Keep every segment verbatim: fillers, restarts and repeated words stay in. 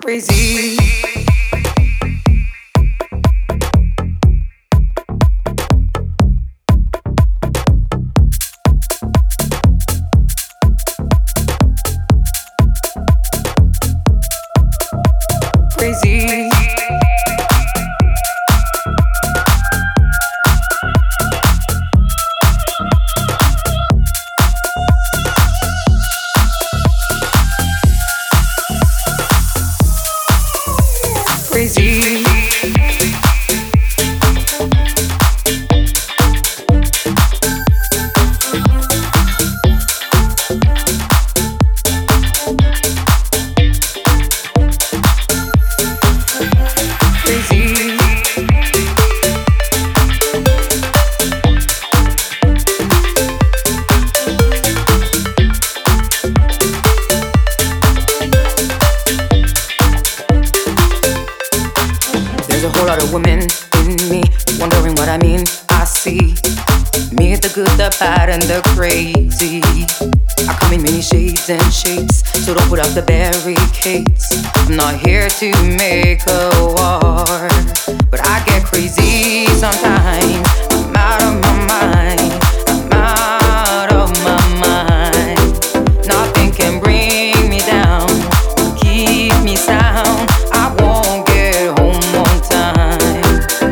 crazy. Crazy. Crazy. There's a whole lot of women in me, wondering what I mean. I see me, the good, the bad, and the crazy. I come in many shades and shapes, so don't put up the barricades. I'm not here to make a war, but I get crazy sometimes. I'm out of my mind, I'm out of my mind. Nothing can bring me down, keep me sound. I won't get home on time.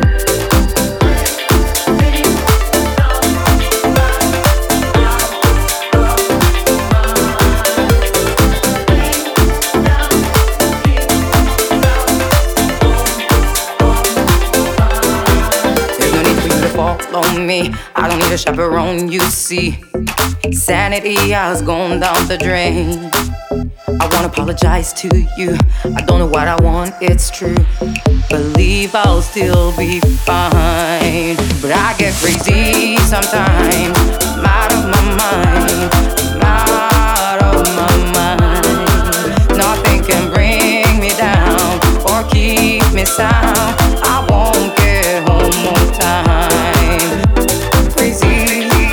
There's no need for you to follow me. I don't need a chaperone, you see. Sanity has gone down the drain. I wanna apologize to you. I don't know what I want, it's true. Believe I'll still be fine. But I get crazy sometimes. I'm out of my mind. I'm out of my mind. Nothing can bring me down or keep me sound. I won't get home on time. Crazy.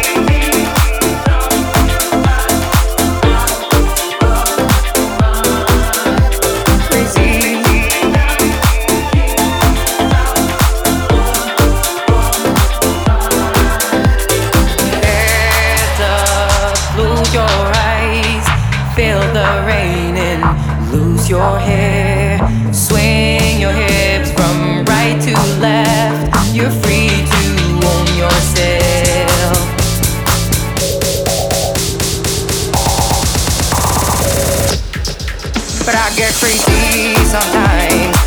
Feel the rain and lose your hair. Swing your hips from right to left. You're free to own yourself. But I get crazy sometimes.